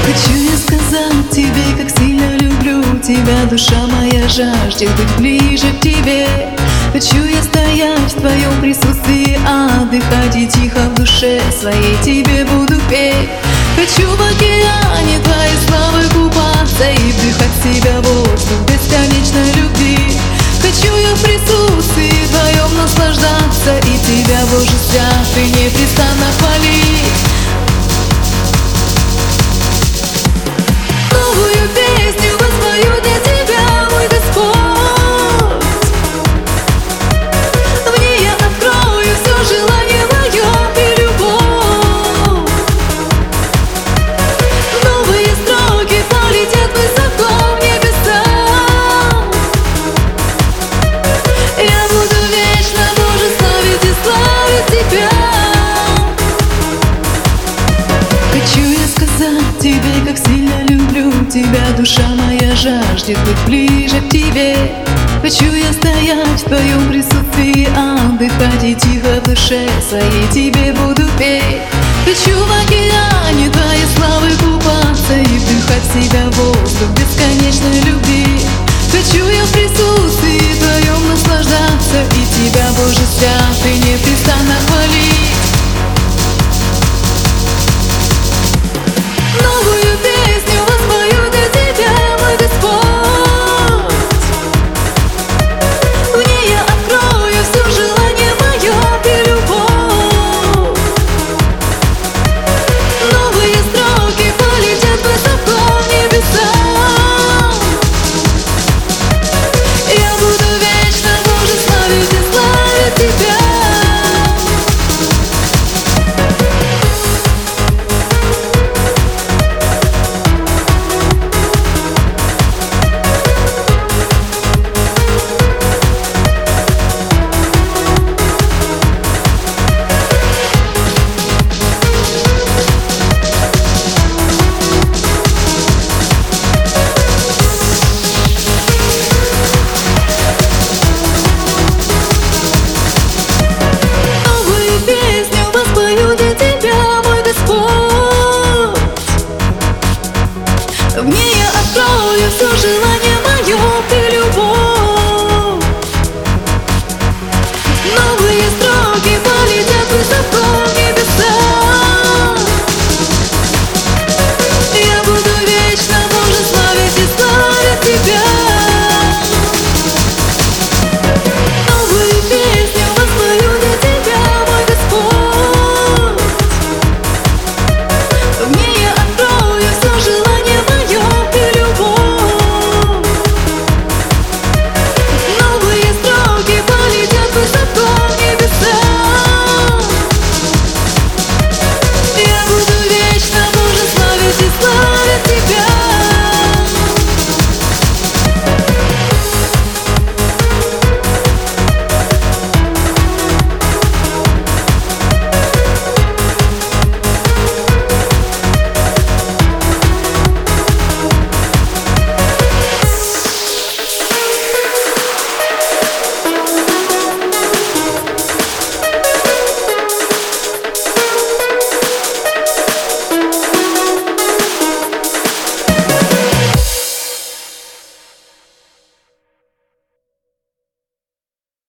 Хочу я сказать тебе, как сильно люблю тебя. Душа моя жаждет быть ближе к тебе. Хочу я стоять в твоем присутствии, отдыхать и тихо в душе своей тебе буду петь. Хочу в океане твоей славы купаться и вдыхать в себя воздух бесконечной любви. Хочу я в присутствии твоем наслаждаться и тебя, Боже святый, непрестанно хвалить. Новую песню воспою для тебя, мой Господь. В ней я открою все желание мое и любовь. Новые строки полетят высоко в небеса. Я буду вечно, Боже, славить и славить тебя. Хочу я сказать тебе, как сильно люблю тебя. Душа моя жаждет быть ближе к тебе. Хочу я стоять в твоем присутствии, отдыхать и тихо в душе своей тебе буду петь. Хочу в океане твоей славы купаться и вдыхать в себя воздух бесконечной любви. Хочу я в присутствии твоем наслаждаться и тебя, Боже святый, непрестанно хвалить. Новую песню воспою для тебя, мой Господь. В ней я открою все желание мое и любовь. Новые строки полетят высоко в небеса. Я буду вечно, Боже, славить и славить тебя. В ней я открою все желание